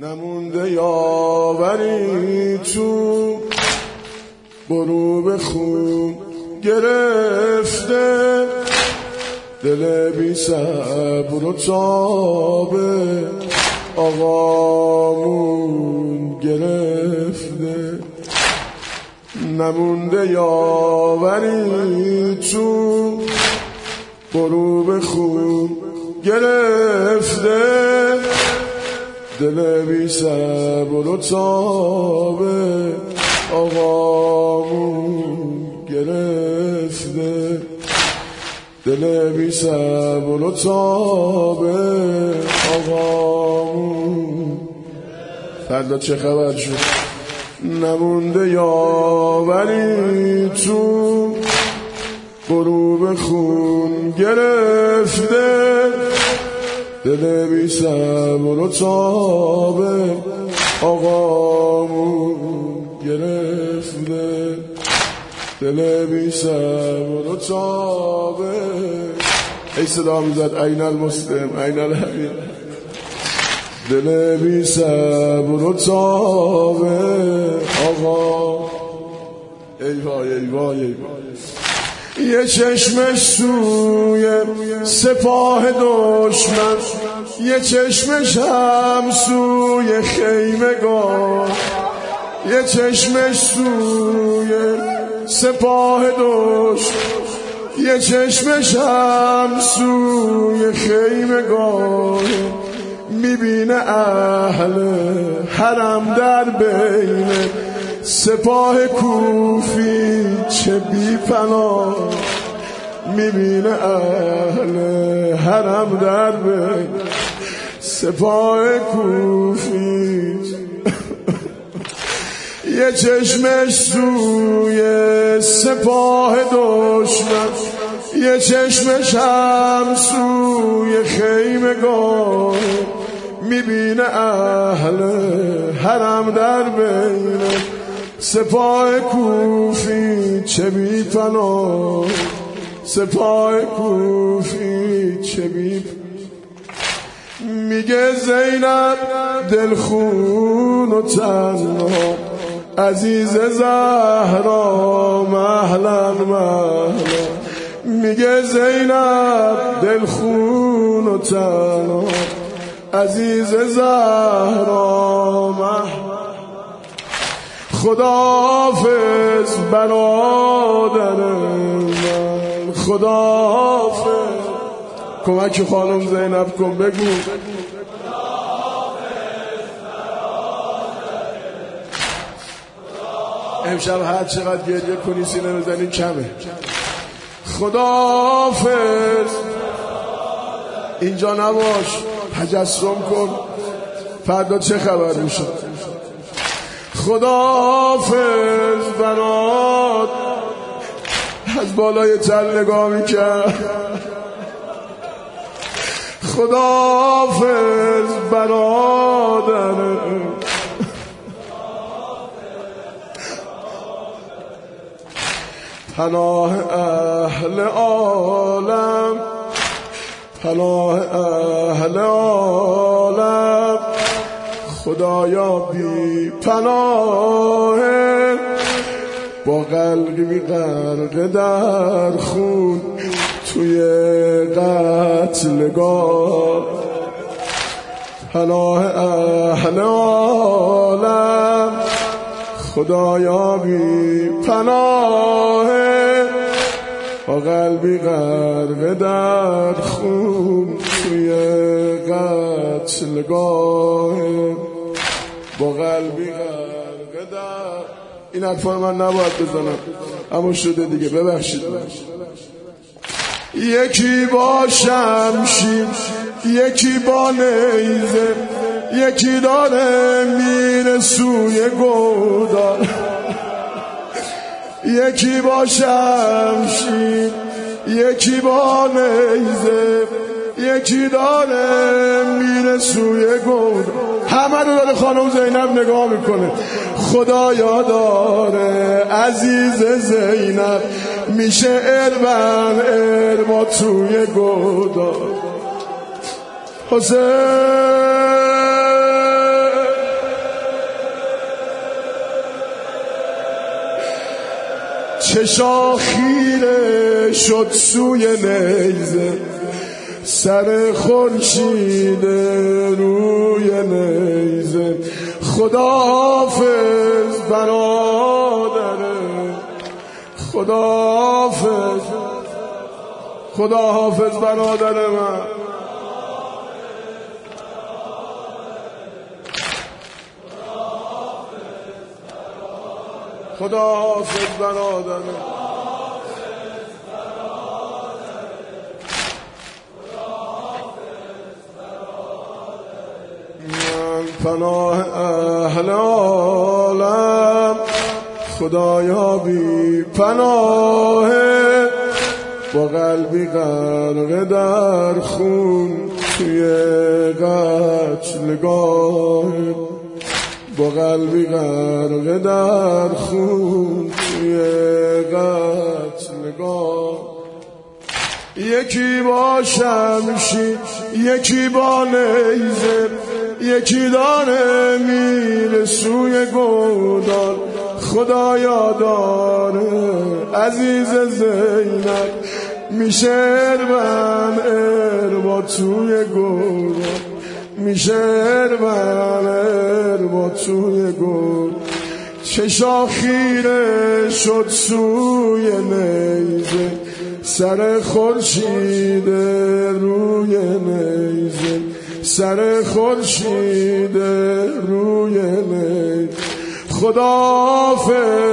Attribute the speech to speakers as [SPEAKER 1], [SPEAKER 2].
[SPEAKER 1] نمونده یاوری تو غروب خون گرفته، دل بی صبر و تاب آقامون گرفته. نمونده یاوری تو غروب خون گرفته، دل بی صبر و تاب آقامون گرفته، دل بی صبر و تاب آقامون. فردا چه خبر شد؟ نمونده یاوری تو غروب خون گرفته، دل بی صبر و تاب آقامون گرفته، دل بی صبر و تاب. ای صدا میزد این المسلم این الحبیب. دل بی صبر و تاب آقا. ای وای ای وای ای وای. یه چشمش سوی سپاه دشمن، یه چشمش هم سوی خیمگان، یه چشمش سوی سپاه دشمن، یه چشمش هم سوی خیمگان. میبینه اهل حرم در بین سپاه کوفی چه بی پناه. میبینه اهل حرم در بین سپاه کوفی. یه چشمش سوی سپاه دشمن، یه چشمش هم سوی خیمگان. میبینه اهل حرم در بین سپاه کوفی چه بی پناه، سپاه کوفی چه بی. میگه زینب دلخون و تنها، عزیز زهرا مهلا مهلا. میگه زینب دلخون و تنها، عزیز زهرا مهلا. خداحافظ برادر من، خداحافظ. کمک خانم زینب کن بگو امشب هر چقدر گریه کنی سینه بزنی کمه. خداحافظ. اینجا نباش، تجسم کن فردا چه خبر میشه. خداحافظ برات. از بالای تل نگاه میکرد. خداحافظ برادر. پناه اهل عالم، پناه اهل عالم. خدایا بی پناه، با قلبی غرق در خون توی قتلگاه. پناه اهل عالم، خدایا بی پناه، با قلبی غرق در خون توی قتلگاه. با قلبی غرق در. این حرفا من نباید بزنم اما شده دیگه، ببخشید. یکی با شمشیر، یکی با نیزه، یکی داره میره سوی گودال. یکی با شمشیر، یکی با نیزه، یکی داره میره سوی گودال. همه رو داره خانم زینب نگاه میکنه. خدایا داره عزیز زینب میشه اربن ارما توی گودال. حسین چشا خیره شد سوی نیزه سر خورشید روی نیزه خداحافظ برادر خداحافظ برادر من خداحافظ برادر من پناه اهل عالم خدایا بی پناه با قلبی غرق در خون توی قتلگاه با قلبی غرق در خون توی قتلگاه یکی با شمشیر یکی با نیزه یکی داره میره سوی گودال خدایا داره عزیز زینب میشه من اربا توی گودال میشه من با توی گل چشا خیره شد سوی نیزه سر خورشید روی نیزه سر خورشید روی نیزه خداحافظ